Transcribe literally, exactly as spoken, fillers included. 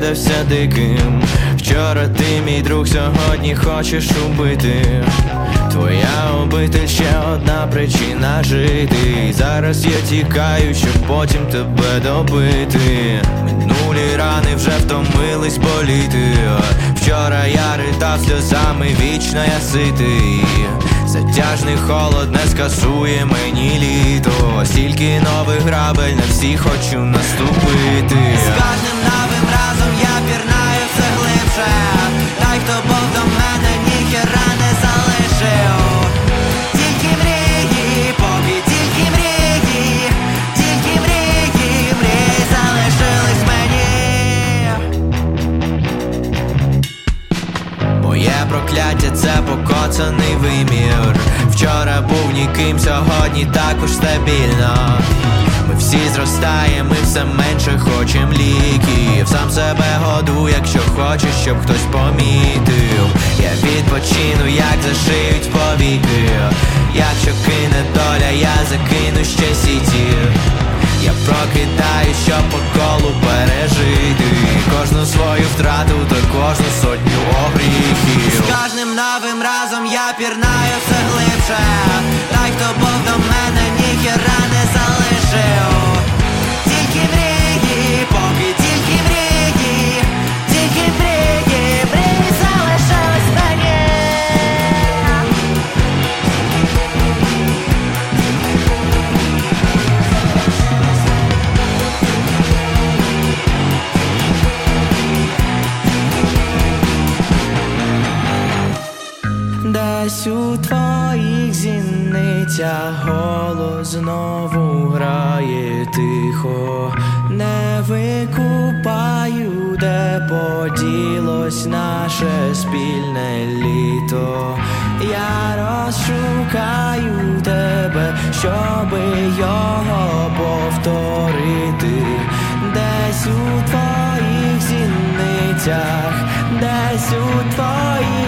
видався диким. Вчора ти мій друг, сьогодні хочеш убити. Твоя обитель ще одна причина жити. Зараз я тікаю, щоб потім тебе добити. Минулі рани вже втомились боліти. Вчора я ридав сльозами, вічно я ситий. Затяжний холод не скасує мені літо. Стільки нових грабель, на всі хочу наступити. З кожним новим разом я пірнаю все глибше. Той, хто був до мене, ніхера не залишив. Тільки мрії, поки тільки мрії, тільки мрії, мрії залишились мені. Моє прокляття — це покоцаний вимір. Вчора був ніким, сьогодні також стабільно. Ми всі зростаємо, ми все менше хочем ліків. Сам себе годую, якщо хочеш, щоб хтось помітив. Я відпочину, як зашиють повіки. Якщо кине доля, я закину ще сіті. Я прокидаю, щоб по колу пережити кожну свою втрату та кожну сотню огріхів. З кожним новим разом я пірнаю все глибше. Той, хто був до мене, ніхера не залишив. Тільки мрії, поки тільки мрії, тільки мрії, мрії залишились мені. Десь у твоїх зіницях голос знову грає тихо. Не викупаю, де поділось наше спільне літо. Я розшукаю тебе, щоби його повторити. Десь у твоїх зіницях, десь у твоїх